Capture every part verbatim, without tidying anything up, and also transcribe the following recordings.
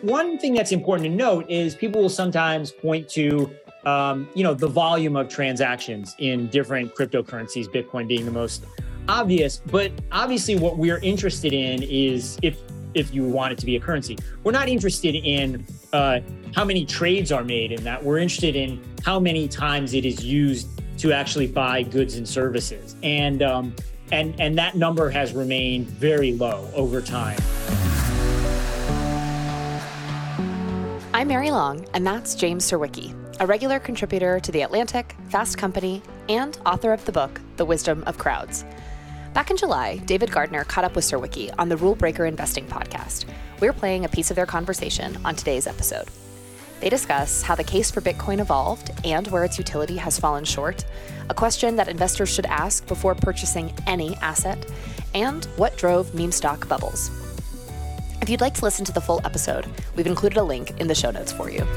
think one thing that's important to note is people will sometimes point to, um, you know, the volume of transactions in different cryptocurrencies, Bitcoin being the most obvious. But obviously what we're interested in is if if you want it to be a currency. We're not interested in uh, how many trades are made in that. We're interested in how many times it is used to actually buy goods and services. And um, and and that number has remained very low over time. I'm Mary Long, and that's James Surowiecki, a regular contributor to The Atlantic, Fast Company, and author of the book, The Wisdom of Crowds. Back in July, David Gardner caught up with Surowiecki on the Rule Breaker Investing podcast. We're playing a piece of their conversation on today's episode. They discuss how the case for Bitcoin evolved and where its utility has fallen short, a question that investors should ask before purchasing any asset, and what drove meme stock bubbles. If you'd like to listen to the full episode, we've included a link in the show notes for you.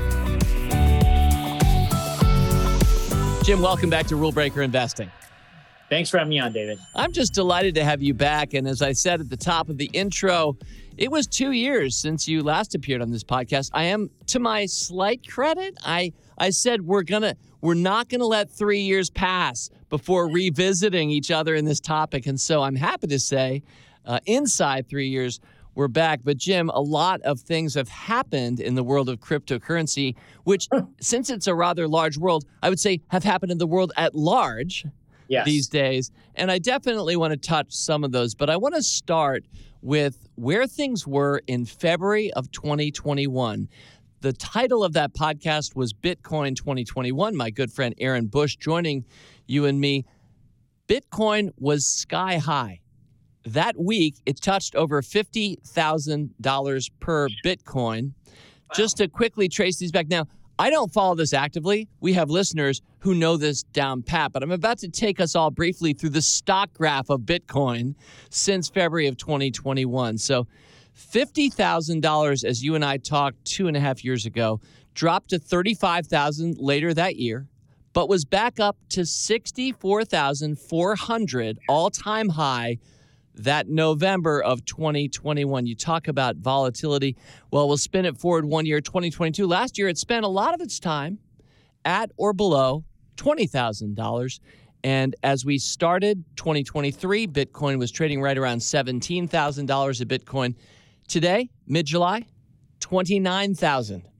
Jim, welcome back to Rule Breaker Investing. Thanks for having me on, David. I'm just delighted to have you back. And as I said at the top of the intro, it was two years since you last appeared on this podcast. I am, to my slight credit, I I said we're gonna we're not gonna let three years pass before revisiting each other in this topic. And so I'm happy to say, uh, inside three years, we're back. But Jim, a lot of things have happened in the world of cryptocurrency, which, since it's a rather large world, I would say have happened in the world at large. Yes. These days. And I definitely want to touch some of those, but I want to start with where things were in February of twenty twenty-one. The title of that podcast was Bitcoin twenty twenty-one. My good friend Aaron Bush joining you and me. Bitcoin was sky high. That week, it touched over fifty thousand dollars per Bitcoin. Wow. Just to quickly trace these back. Now, I don't follow this actively. We have listeners who know this down pat, but I'm about to take us all briefly through the stock graph of Bitcoin since February of twenty twenty-one. So fifty thousand dollars, as you and I talked two and a half years ago, dropped to thirty-five thousand dollars later that year, but was back up to sixty-four thousand four hundred dollars all-time high that November of twenty twenty-one. You talk about volatility. Well, we'll spin it forward one year, twenty twenty-two. Last year, it spent a lot of its time at or below twenty thousand dollars. And as we started twenty twenty-three, Bitcoin was trading right around seventeen thousand dollars a Bitcoin. Today, mid-July, twenty-nine thousand dollars.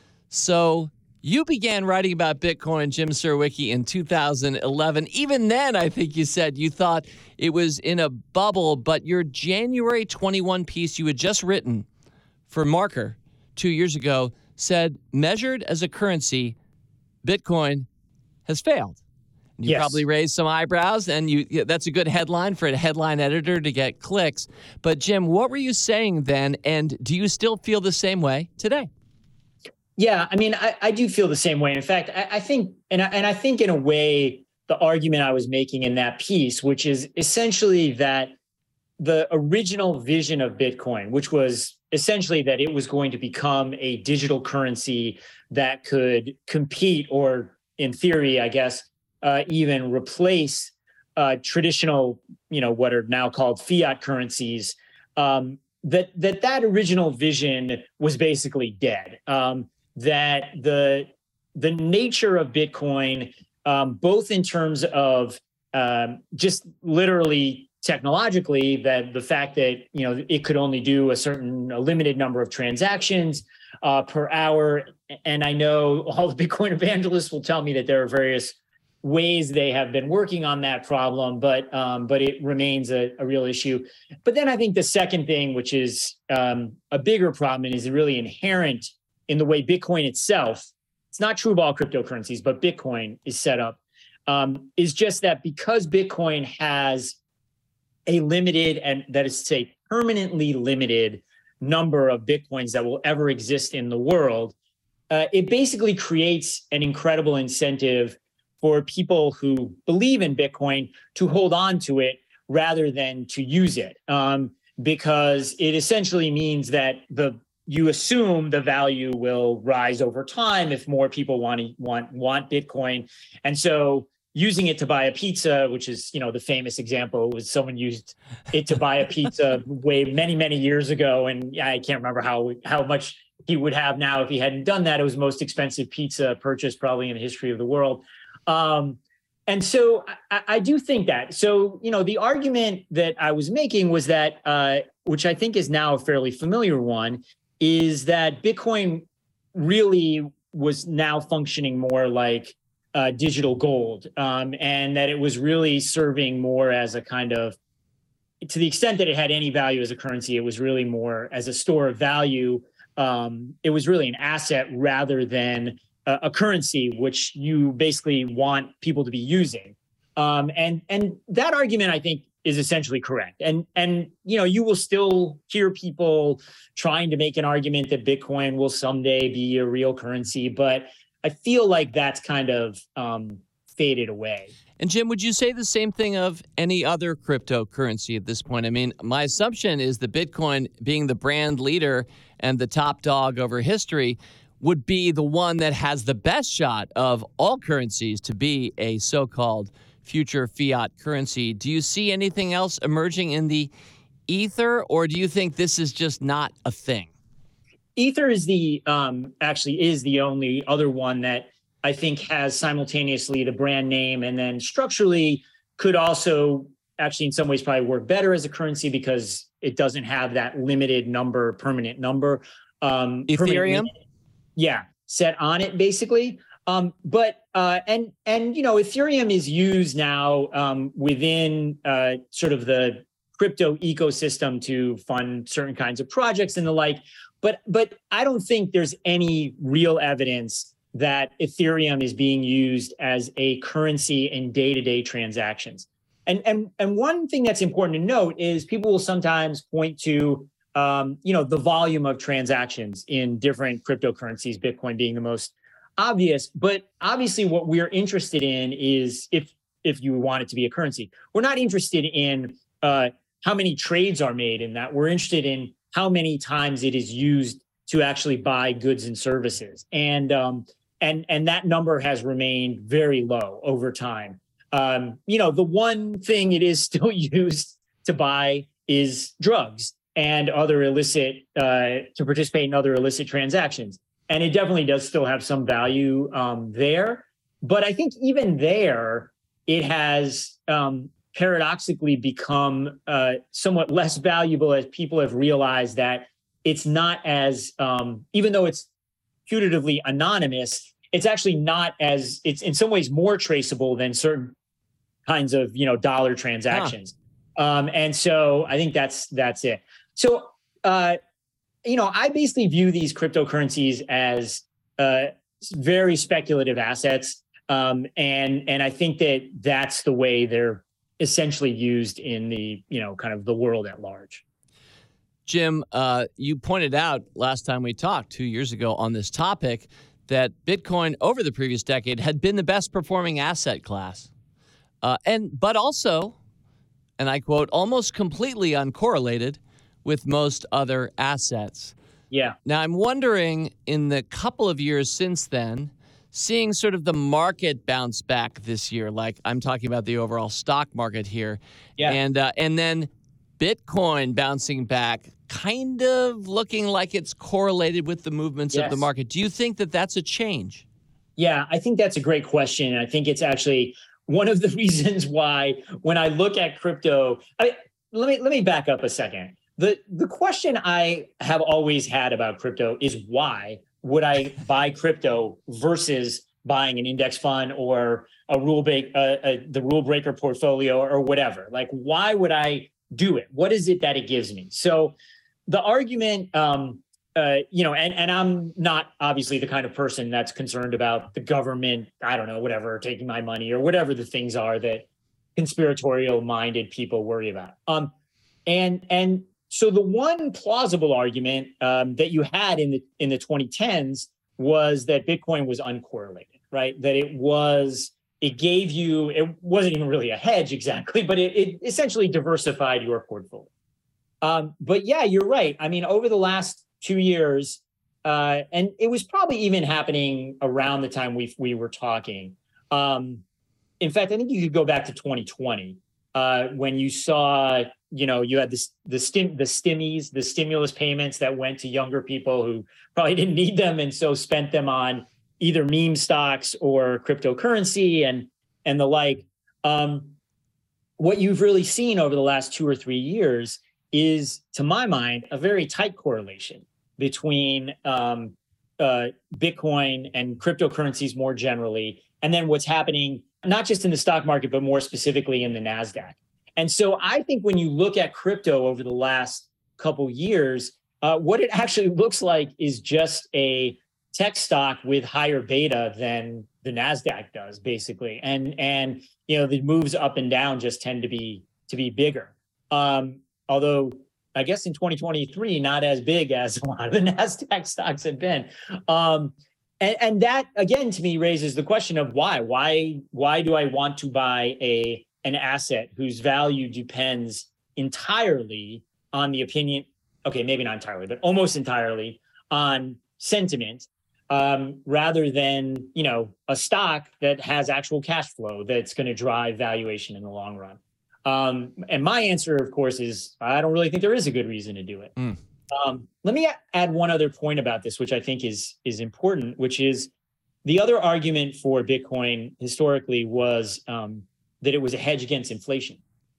So you began writing about Bitcoin, Jim Surowiecki, in two thousand eleven. Even then, I think you said you thought it was in a bubble, but your January twenty-one piece you had just written for Marker two years ago said, measured as a currency, Bitcoin has failed. You yes. probably raised some eyebrows, and you that's a good headline for a headline editor to get clicks. But Jim, what were you saying then, and do you still feel the same way today? Yeah, I mean, I, I do feel the same way. In fact, I, I think, and I, and I think in a way, the argument I was making in that piece, which is essentially that the original vision of Bitcoin, which was essentially that it was going to become a digital currency that could compete, or in theory, I guess, uh, even replace uh, traditional, you know, what are now called fiat currencies, um, that that that original vision was basically dead. Um, that the the nature of Bitcoin, um, both in terms of um, just literally technologically, that the fact that, you know, it could only do a certain a limited number of transactions uh, per hour. And I know all the Bitcoin evangelists will tell me that there are various ways they have been working on that problem, but um, but it remains a, a real issue. But then I think the second thing, which is um, a bigger problem and is really inherent in the way Bitcoin itself, it's not true of all cryptocurrencies, but Bitcoin is set up, um, is just that because Bitcoin has a limited, and that is to say permanently limited, number of Bitcoins that will ever exist in the world, uh, it basically creates an incredible incentive for people who believe in Bitcoin to hold on to it rather than to use it, um, because it essentially means that the you assume the value will rise over time if more people want to want want Bitcoin. And so using it to buy a pizza, which is, you know, the famous example was someone used it to buy a pizza way many, many years ago. And I can't remember how how much he would have now if he hadn't done that. It was the most expensive pizza purchase probably in the history of the world. Um, and so I, I do think that. So, you know, the argument that I was making was that, uh, which I think is now a fairly familiar one, is that Bitcoin really was now functioning more like uh, digital gold, um, and that it was really serving more as a kind of, to the extent that it had any value as a currency, it was really more as a store of value. Um, it was really an asset rather than a, a currency, which you basically want people to be using. Um, and and that argument, I think, is essentially correct. And and you know, you will still hear people trying to make an argument that Bitcoin will someday be a real currency, but I feel like that's kind of um, faded away. And Jim, would you say the same thing of any other cryptocurrency at this point? I mean, my assumption is that Bitcoin, being the brand leader and the top dog over history, would be the one that has the best shot of all currencies to be a so-called future fiat currency. Do you see anything else emerging in the ether, or do you think this is just not a thing? Ether is the um, actually is the only other one that I think has simultaneously the brand name and then structurally could also actually in some ways probably work better as a currency because it doesn't have that limited number, permanent number. Um, Ethereum? Permanent, yeah, set on it basically. Um, but uh, and and you know, Ethereum is used now um, within uh, sort of the crypto ecosystem to fund certain kinds of projects and the like. But but I don't think there's any real evidence that Ethereum is being used as a currency in day-to-day transactions. And and and one thing that's important to note is people will sometimes point to um, you know, the volume of transactions in different cryptocurrencies, Bitcoin being the most obvious. But obviously what we're interested in is if if you want it to be a currency, we're not interested in uh, how many trades are made in that. We're interested in how many times it is used to actually buy goods and services. And um, and and that number has remained very low over time. Um, you know, the one thing it is still used to buy is drugs and other illicit, uh, to participate in other illicit transactions. And it definitely does still have some value um, there. But I think even there, it has um, paradoxically become uh, somewhat less valuable as people have realized that it's not as, um, even though it's putatively anonymous, it's actually not as, it's in some ways more traceable than certain kinds of, you know, dollar transactions. Huh. Um, and so I think that's, that's it. So, uh, you know, I basically view these cryptocurrencies as uh, very speculative assets. Um, and, and I think that that's the way they're essentially used in the, you know, kind of the world at large. Jim, uh, you pointed out last time we talked two years ago on this topic that Bitcoin over the previous decade had been the best performing asset class. Uh, and but also, and I quote, almost completely uncorrelated with most other assets. Yeah. Now, I'm wondering, in the couple of years since then, seeing sort of the market bounce back this year, like I'm talking about the overall stock market here, yeah. and uh, and then Bitcoin bouncing back, kind of looking like it's correlated with the movements yes. of the market. Do you think that that's a change? Yeah, I think that's a great question. And I think it's actually one of the reasons why when I look at crypto, I, let me let me back up a second. The the question I have always had about crypto is why would I buy crypto versus buying an index fund or a rule break, uh, uh, the rule breaker portfolio or whatever? Like, why would I do it? What is it that it gives me? So the argument, um, uh, you know, and, and I'm not obviously the kind of person that's concerned about the government, I don't know, whatever, taking my money or whatever the things are that conspiratorial minded people worry about. Um, and, and so the one plausible argument um, that you had in the, in the twenty tens was that Bitcoin was uncorrelated, right? That it was, it gave you, it wasn't even really a hedge exactly, but it, it essentially diversified your portfolio. Um, but yeah, you're right. I mean, over the last two years, uh, and it was probably even happening around the time we we were talking. Um, in fact, I think you could go back to twenty twenty uh, when you saw you know, you had this, the stim, the stimmies, the stimulus payments that went to younger people who probably didn't need them. And so spent them on either meme stocks or cryptocurrency and, and the like. Um, what you've really seen over the last two or three years is, to my mind, a very tight correlation between um, uh, Bitcoin and cryptocurrencies more generally, and then what's happening, not just in the stock market, but more specifically in the NASDAQ. And so I think when you look at crypto over the last couple years, uh, what it actually looks like is just a tech stock with higher beta than the NASDAQ does, basically. And, and you know, the moves up and down just tend to be to be bigger. Um, although I guess in twenty twenty-three, not as big as a lot of the NASDAQ stocks have been. Um, and, and that, again, to me, raises the question of why? Why, why do I want to buy a an asset whose value depends entirely on the opinion, okay, maybe not entirely, but almost entirely on sentiment, um, rather than, you know, a stock that has actual cash flow that's going to drive valuation in the long run? Um, and my answer, of course, is I don't really think there is a good reason to do it. Mm. Um, let me add one other point about this, which I think is is important, which is the other argument for Bitcoin historically was um, that it was a hedge against inflation.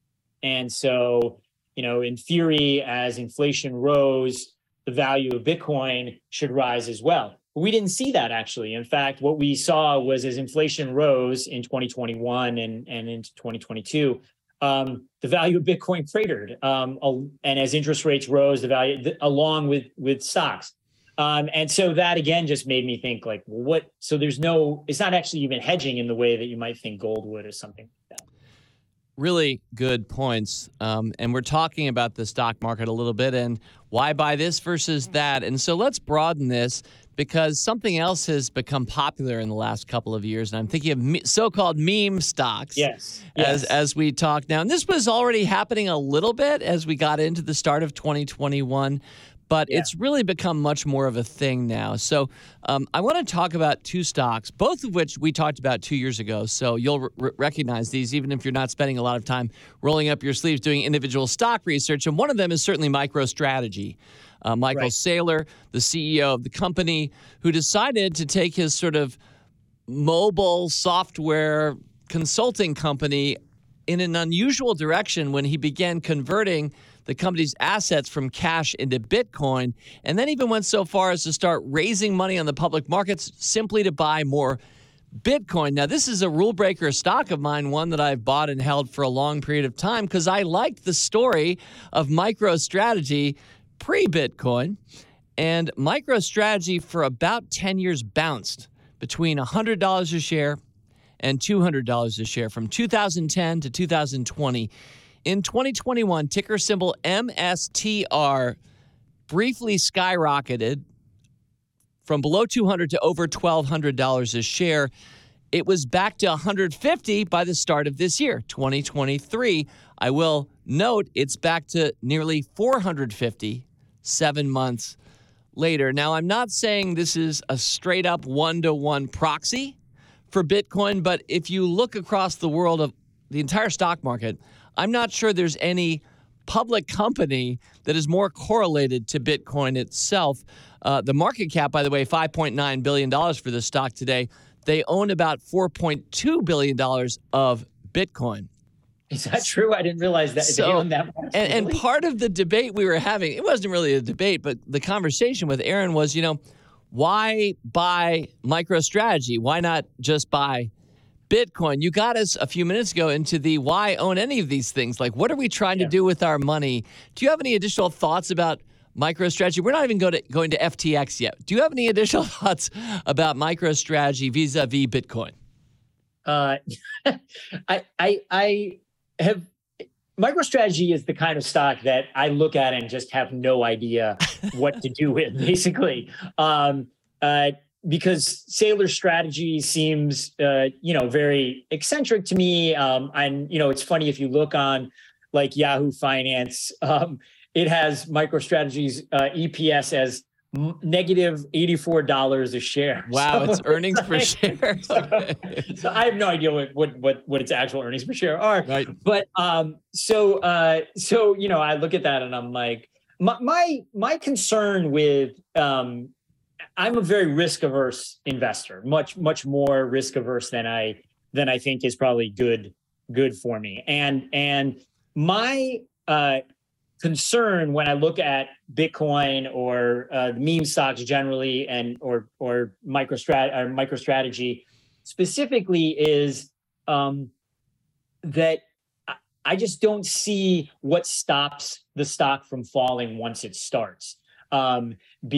And so, you know, in theory, as inflation rose, the value of Bitcoin should rise as well. But we didn't see that, actually. In fact, what we saw was as inflation rose in twenty twenty-one and, and into twenty twenty-two, um, the value of Bitcoin cratered. Um, and as interest rates rose, the value, th- along with, with stocks. Um, and so that, again, just made me think, like, well, what? So there's no, it's not actually even hedging in the way that you might think gold would or something like that. Really good points. Um, and we're talking about the stock market a little bit and why buy this versus that. And so let's broaden this, because something else has become popular in the last couple of years. And I'm thinking of me- so-called meme stocks. Yes. As, yes. as we talk now. And this was already happening a little bit as we got into the start of twenty twenty-one. But yeah. It's really become much more of a thing now. So um, I want to talk about two stocks, both of which we talked about two years ago. So you'll r- recognize these, even if you're not spending a lot of time rolling up your sleeves doing individual stock research. And one of them is certainly MicroStrategy. Uh, Michael right. Saylor, the C E O of the company, who decided to take his sort of mobile software consulting company in an unusual direction when he began converting the company's assets from cash into Bitcoin, and then even went so far as to start raising money on the public markets simply to buy more Bitcoin. Now, this is a rule breaker stock of mine, one that I've bought and held for a long period of time because I liked the story of MicroStrategy pre-Bitcoin. And MicroStrategy for about ten years bounced between one hundred dollars a share and two hundred dollars a share from two thousand ten to two thousand twenty. In twenty twenty-one, ticker symbol M S T R briefly skyrocketed from below two hundred dollars to over twelve hundred dollars a share. It was back to one hundred fifty dollars by the start of this year, twenty twenty-three. I will note it's back to nearly four hundred fifty dollars seven months later. Now, I'm not saying this is a straight up one-to-one proxy for Bitcoin, but if you look across the world of the entire stock market, I'm not sure there's any public company that is more correlated to Bitcoin itself. Uh, the market cap, by the way, five point nine billion dollars for the stock today. They own about four point two billion dollars of Bitcoin. Is that true? I didn't realize that. So, they own that much. And, and part of the debate we were having, it wasn't really a debate, but the conversation with Aaron was, you know, why buy MicroStrategy? Why not just buy Bitcoin? You got us a few minutes ago into the why own any of these things. Like, what are we trying yeah. to do with our money? Do you have any additional thoughts about MicroStrategy? We're not even going to, going to F T X yet. Do you have any additional thoughts about MicroStrategy vis-a-vis Bitcoin? Uh, I, I, I have, MicroStrategy is the kind of stock that I look at and just have no idea what to do with, basically. Um, uh, because Saylor's strategy seems, uh, you know, very eccentric to me. Um, and, you know, it's funny if you look on like Yahoo Finance, um, it has MicroStrategy's uh, E P S as m- negative eighty-four dollars a share. Wow, So it's earnings like, per share. so, so I have no idea what, what what what its actual earnings per share are. Right. But um, so uh, so you know, I look at that and I'm like, my my, my concern with um, I'm a very risk averse investor, much much more risk averse than I than I think is probably good good for me. And and my uh, concern when I look at Bitcoin or uh, meme stocks generally, and or or microstrat or MicroStrategy specifically, is um, that I just don't see what stops the stock from falling once it starts, um,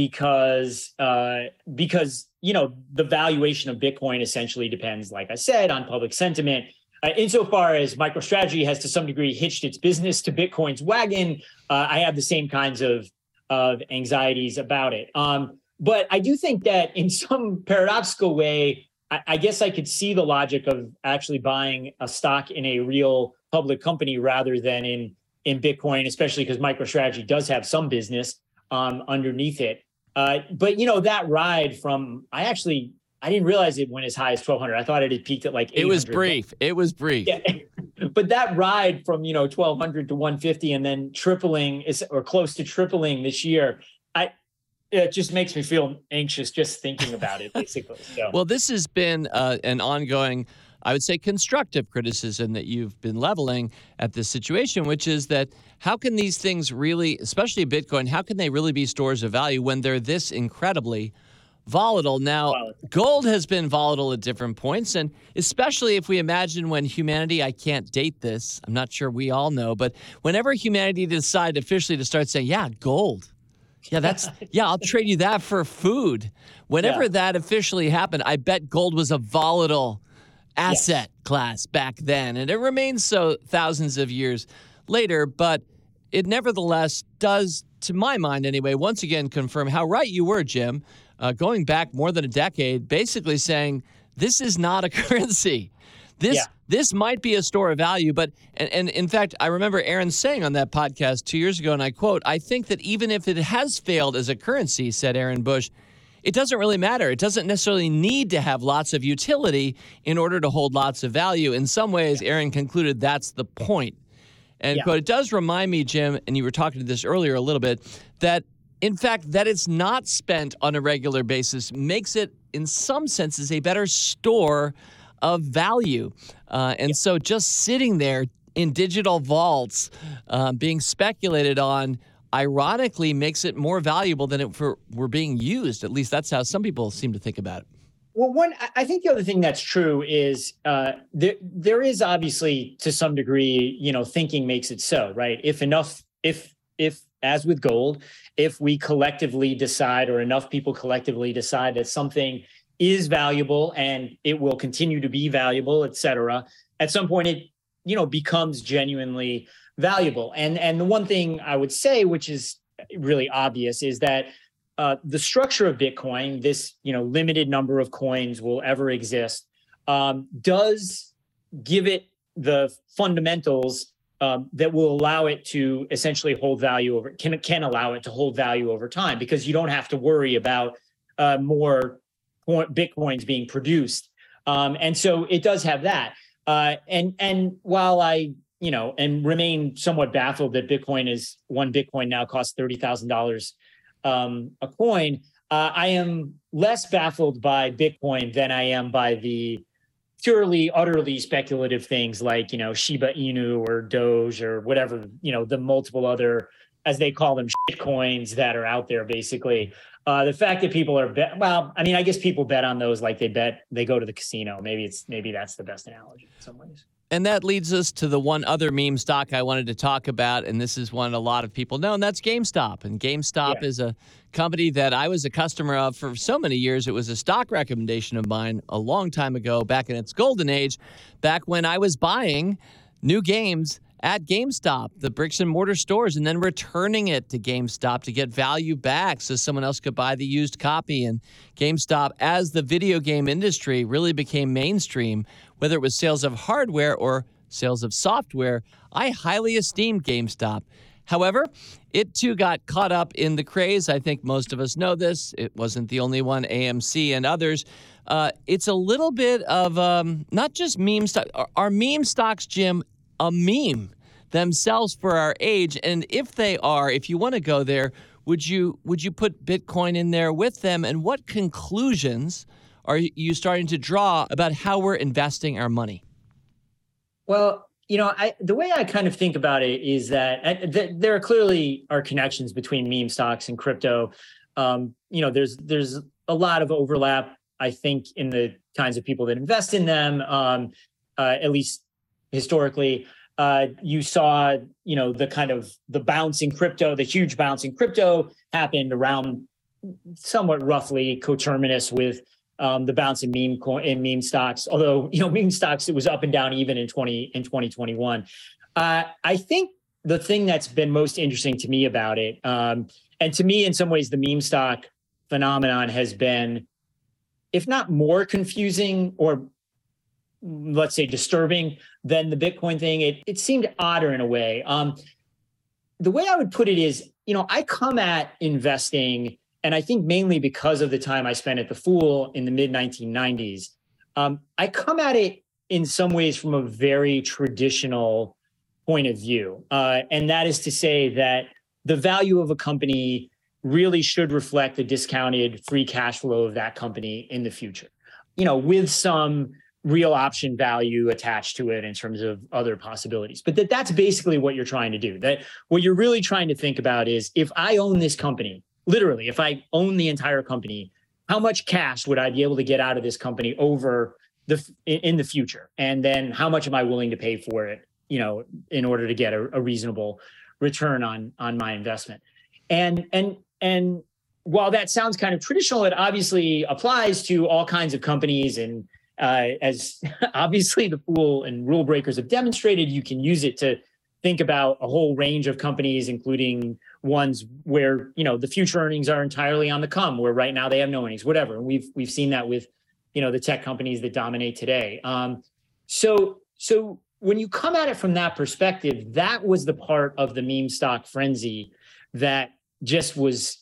because uh, because you know the valuation of Bitcoin essentially depends, like I said, on public sentiment. Uh, insofar as MicroStrategy has to some degree hitched its business to Bitcoin's wagon, uh, I have the same kinds of, of anxieties about it. Um, but I do think that in some paradoxical way, I, I guess I could see the logic of actually buying a stock in a real public company rather than in, in Bitcoin, especially because MicroStrategy does have some business um, underneath it. Uh, but, you know, that ride from, I actually... I didn't realize it went as high as twelve hundred. I thought it had peaked at like eight hundred. It was brief. It was brief. Yeah. But that ride from, you know, twelve hundred to one fifty and then tripling is, or close to tripling this year, I it just makes me feel anxious just thinking about it, basically. So. Well, this has been uh, an ongoing, I would say, constructive criticism that you've been leveling at this situation, which is that how can these things really, especially Bitcoin, how can they really be stores of value when they're this incredibly volatile? Now, gold has been volatile at different points, and especially if we imagine when humanity, I can't date this, I'm not sure we all know, but whenever humanity decided officially to start saying, yeah, gold, yeah, that's, yeah, I'll trade you that for food. Whenever yeah. that officially happened, I bet gold was a volatile asset yes. class back then, and it remains so thousands of years later, but it nevertheless does, to my mind anyway, once again confirm how right you were, Jim, Uh, going back more than a decade, basically saying this is not a currency. This yeah. this might be a store of value, but and, and in fact, I remember Aaron saying on that podcast two years ago, and I quote, "I think that even if it has failed as a currency," said Aaron Bush, "it doesn't really matter. It doesn't necessarily need to have lots of utility in order to hold lots of value." In some ways, yeah. Aaron concluded that's the point. And yeah. quote, "It does remind me, Jim, and you were talking to this earlier a little bit, that in fact, that it's not spent on a regular basis makes it, in some senses, a better store of value. Uh, and yeah. so just sitting there in digital vaults, uh, being speculated on, ironically makes it more valuable than it were, were being used. At least that's how some people seem to think about it. Well, one, I think the other thing that's true is uh, there there is obviously, to some degree, you know, thinking makes it so, right? If enough, if if as with gold, if we collectively decide, or enough people collectively decide that something is valuable and it will continue to be valuable, et cetera, at some point it, you know, becomes genuinely valuable. And and the one thing I would say, which is really obvious, is that uh, the structure of Bitcoin, this, you know, limited number of coins will ever exist, um, does give it the fundamentals Um, that will allow it to essentially hold value over, can can allow it to hold value over time, because you don't have to worry about uh, more Bitcoins being produced. Um, and so it does have that. Uh, and and while I, you know, and remain somewhat baffled that Bitcoin is, one Bitcoin now costs thirty thousand dollars um, a coin, uh, I am less baffled by Bitcoin than I am by the purely, utterly speculative things like, you know, Shiba Inu or Doge or whatever, you know, the multiple other, as they call them, shit coins that are out there, basically. Uh, the fact that people are, bet, well, I mean, I guess people bet on those like they bet, they go to the casino. Maybe it's, maybe that's the best analogy in some ways. And that leads us to the one other meme stock I wanted to talk about, and this is one a lot of people know, and that's GameStop. And GameStop yeah. is a company that I was a customer of for so many years. It was a stock recommendation of mine a long time ago, back in its golden age, back when I was buying new games at GameStop, the bricks and mortar stores, and then returning it to GameStop to get value back so someone else could buy the used copy. And GameStop, as the video game industry really became mainstream, whether it was sales of hardware or sales of software, I highly esteemed GameStop. However, it too got caught up in the craze. I think most of us know this. It wasn't the only one, A M C and others. Uh, it's a little bit of um, not just meme stock. Are, are meme stocks, Jim, a meme themselves for our age? And if they are, if you want to go there, would you would you put Bitcoin in there with them? And what conclusions are you starting to draw about how we're investing our money? Well, you know, I, the way I kind of think about it is that uh, th- there are clearly are connections between meme stocks and crypto. Um, you know, there's there's a lot of overlap, I think, in the kinds of people that invest in them, um, uh, at least historically. Uh, you saw, you know, the kind of the bounce in crypto, the huge bounce in crypto happened around somewhat roughly coterminous with Um, the bounce in meme coin in meme stocks, although you know meme stocks, it was up and down even in twenty in twenty twenty-one. Uh, I think the thing that's been most interesting to me about it, um, and to me in some ways, the meme stock phenomenon has been, if not more confusing or let's say disturbing than the Bitcoin thing. It it seemed odder in a way. Um, the way I would put it is, you know, I come at investing. And I think mainly because of the time I spent at the Fool in the mid nineteen nineties, um, I come at it in some ways from a very traditional point of view. Uh, and that is to say that the value of a company really should reflect the discounted free cash flow of that company in the future, you know, with some real option value attached to it in terms of other possibilities. But that that's basically what you're trying to do. That what you're really trying to think about is, if I own this company, literally, if I own the entire company, how much cash would I be able to get out of this company over the in the future? And then how much am I willing to pay for it, you know, in order to get a, a reasonable return on on my investment? And and and while that sounds kind of traditional, it obviously applies to all kinds of companies. And uh, as obviously the Fool and Rule Breakers have demonstrated, you can use it to think about a whole range of companies, including ones where, you know, the future earnings are entirely on the come, where right now they have no earnings, whatever. And we've we've seen that with, you know, the tech companies that dominate today. Um, so so when you come at it from that perspective, that was the part of the meme stock frenzy that just was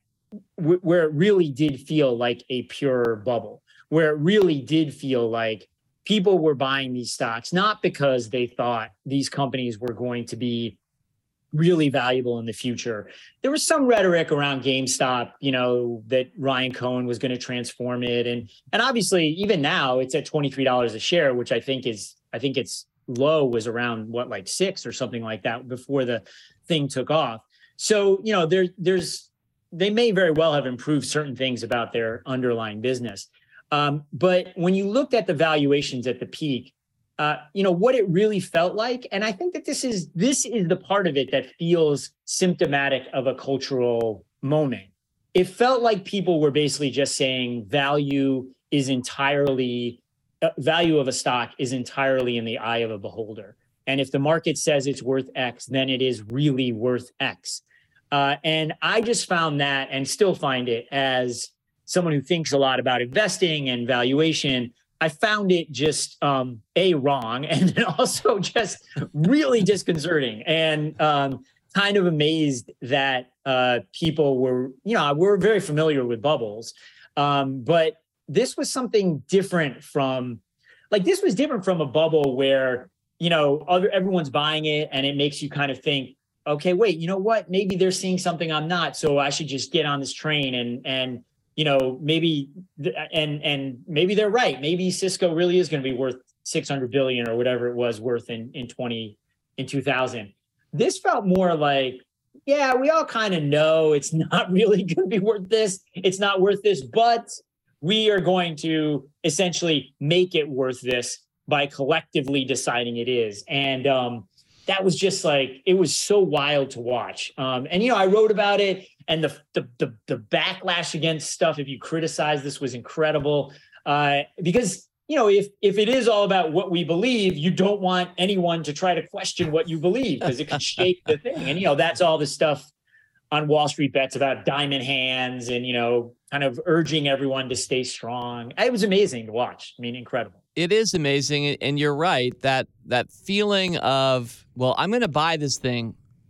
w- where it really did feel like a pure bubble, where it really did feel like people were buying these stocks, not because they thought these companies were going to be really valuable in the future. There was some rhetoric around GameStop, you know, that Ryan Cohen was going to transform it. And, and obviously, even now, it's at twenty-three dollars a share, which I think is, I think its low was around, what, like six or something like that before the thing took off. So, you know, there, there's, they may very well have improved certain things about their underlying business. Um, but when you looked at the valuations at the peak, uh, you know, what it really felt like, and I think that this is this is the part of it that feels symptomatic of a cultural moment. It felt like people were basically just saying value is entirely, uh, value of a stock is entirely in the eye of a beholder. And if the market says it's worth X, then it is really worth X. Uh, and I just found that, and still find it, as someone who thinks a lot about investing and valuation, I found it just um, a wrong, and then also just really disconcerting, and um, kind of amazed that uh, people were, you know, we're very familiar with bubbles, um, but this was something different from, like, this was different from a bubble where, you know, other everyone's buying it, and it makes you kind of think, okay, wait, you know what? Maybe they're seeing something I'm not, so I should just get on this train and and. You know, maybe, and and maybe they're right. Maybe Cisco really is going to be worth six hundred billion or whatever it was worth in in twenty in two thousand. This felt more like, yeah, we all kind of know it's not really going to be worth this. It's not worth this, but we are going to essentially make it worth this by collectively deciding it is. And um, that was just like, it was so wild to watch. Um, and, you know, I wrote about it, and the, the, the, the backlash against stuff, if you criticize this, was incredible. Uh, because, you know, if, if it is all about what we believe, you don't want anyone to try to question what you believe, because it could shape the thing. And, you know, that's all the stuff on Wall Street Bets about diamond hands and, you know, kind of urging everyone to stay strong. It was amazing to watch. I mean, incredible. It is amazing. And you're right, that that feeling of, well, I'm going to buy this thing.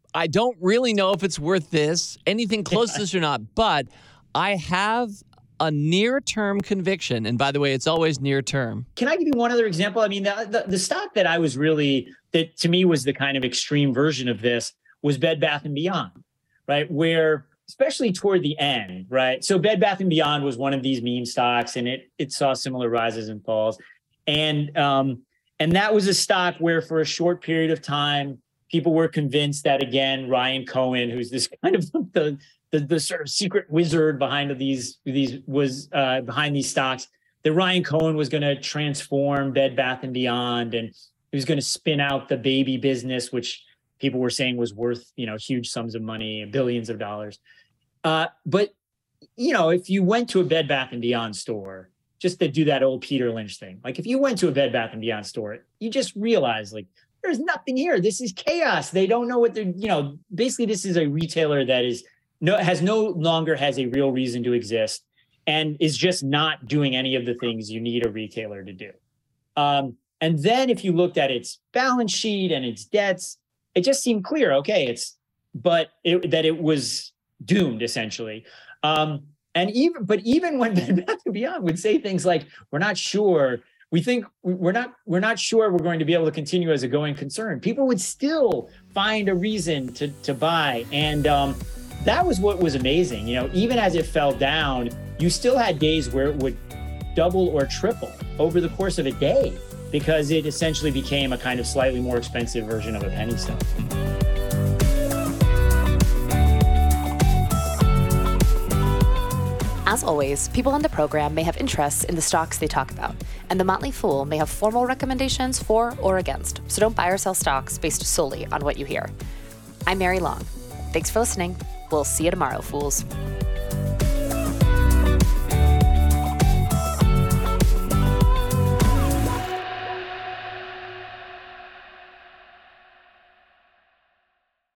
I don't really know if it's worth this, anything close to this or not, but I have a near-term conviction. And by the way, it's always near-term. Can I give you one other example? I mean, the, the, the stock that I was really, that to me was the kind of extreme version of this was Bed Bath and Beyond, right? Where, especially toward the end, right? So Bed Bath and Beyond was one of these meme stocks, and it it saw similar rises and falls. And um, and that was a stock where for a short period of time, people were convinced that, again, Ryan Cohen, who's this kind of the the, the sort of secret wizard behind these these was uh, behind these stocks, that Ryan Cohen was going to transform Bed Bath and Beyond, and he was going to spin out the baby business, which people were saying was worth, you know, huge sums of money, billions of dollars. Uh, but you know, if you went to a Bed Bath and Beyond store, just to do that old Peter Lynch thing, like if you went to a Bed Bath and Beyond store, you just realize like there's nothing here. This is chaos. They don't know what they're, you know, basically this is a retailer that is no has no longer has a real reason to exist and is just not doing any of the things you need a retailer to do. Um, and then if you looked at its balance sheet and its debts, it just seemed clear. Okay, it's but it, that it was doomed essentially. Um, and even but even when Bed Bath and Beyond would say things like, "We're not sure." We think we're not we're not sure we're going to be able to continue as a going concern, people would still find a reason to to buy. And um, that was what was amazing. You know, even as it fell down, you still had days where it would double or triple over the course of a day because it essentially became a kind of slightly more expensive version of a penny stock. As always, people on the program may have interests in the stocks they talk about, and the Motley Fool may have formal recommendations for or against, so don't buy or sell stocks based solely on what you hear. I'm Mary Long. Thanks for listening. We'll see you tomorrow, fools.